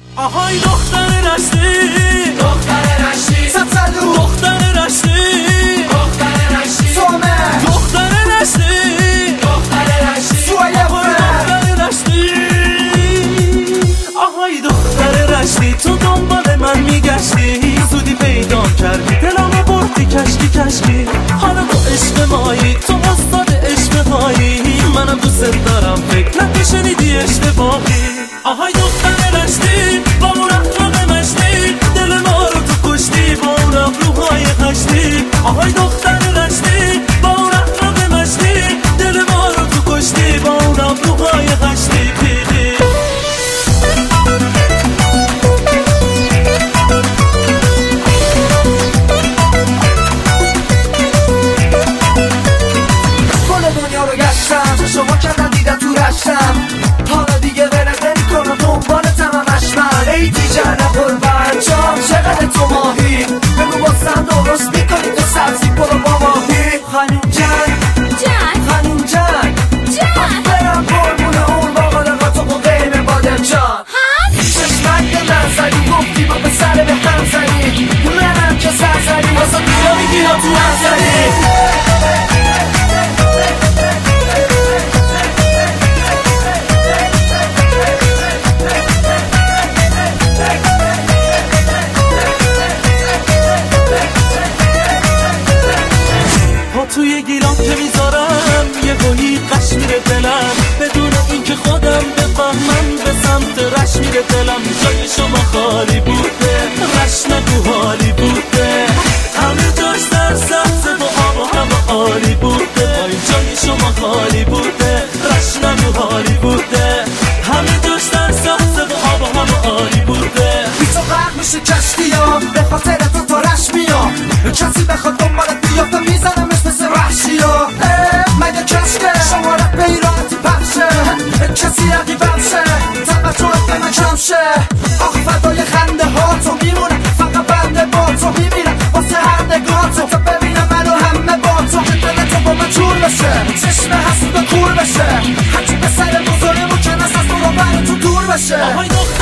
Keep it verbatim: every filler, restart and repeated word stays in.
آهای دختر رشتی، دختر رشتی سبزلو، دختر رشتی، دختر رشتی سومه، دختر رشتی، دختر رشتی سویه، دختر رشتی. آهای دختر رشتی، تو دنبال من میگشتی، زودی پیدا کردی دلمو بردی کشکی کشکی. حالا تو عشق مایی، تو استاد عشق هایی، منم دوست دارم فکر نکنی شنیدی اشتباهی. آهای دختر رشتی، با اون اخلاق مشتی، دل ما رو تو کشتی با اون ابروهای خشتی. آهای دختر رشتی، با اون اخلاق مشتی، دل ما رو تو کشتی با اون ابروهای خشتی. کل دنیا رو گشتم، شما کردن دیدم تو رشتم، حالا دیگه ولت نمی‌کنم دنبالتم همش من. ای دیگر قربان جان چقدر تو ماهی، بگو بازم درست میکنی تو سبزی پلو با ماهی. خانوم جان جان خانوم جان جان برم قربون اون باقالقا تو قیم بادم جان. چشمک به من زدی گفتی با به سر به هم زدی، منم که سر زدی واسه دورا میگیرم تو هم زدی. توی گیلان که میذارم یه گویی قش میره دلم، بدون اینکه خودم بفهمم به سمت رش میره دلم. جای شما خالی بوده، رش نگو حالی بوده، همه جاش در سبز و آب و هوا عالی بوده. وای جای شما خالی بوده، رش نگو حالی بوده، همه جاش در سبز و آب و هوا عالی بوده. بی تو غرق میشه کشتی ها، به خاطر تو تو رش میام، کسی بخواد دنبالت بیافته میزنمش مثل وحشی ها. مگه کشته شمارت به ایرانتی پخشه، کسی رقیبم شه توجهت به من کم شه. آخ فدای خنده ها تو میمونم، فقط بنده با تو میمیرم واسه هر نگاه تو، تا ببینم منو همه با تو، که دل تو با من جور بشه، چشم حسود و کور بشه، هرچی به سر بزرگمون که نست از تو رو بر تو دور بشه.